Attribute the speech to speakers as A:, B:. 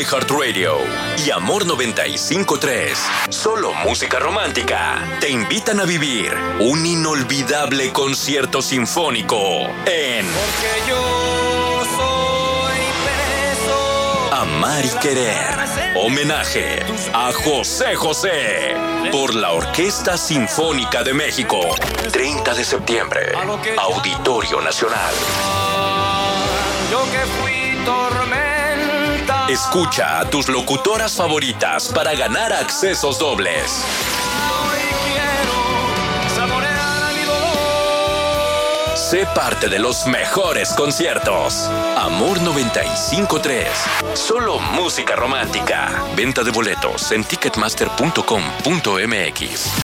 A: iHeartRadio y Amor 95.3, solo música romántica, te invitan a vivir un inolvidable concierto sinfónico en
B: Porque yo soy preso.
A: Amar y Querer. Homenaje a José José por la Orquesta Sinfónica de México. 30 de septiembre, Auditorio Nacional.
B: Yo que fui tormenta.
A: Escucha a tus locutoras favoritas para ganar accesos dobles.
B: Hoy quiero saborear mi dolor.
A: Sé parte de los mejores conciertos. Amor 95.3. Solo música romántica. Venta de boletos en ticketmaster.com.mx.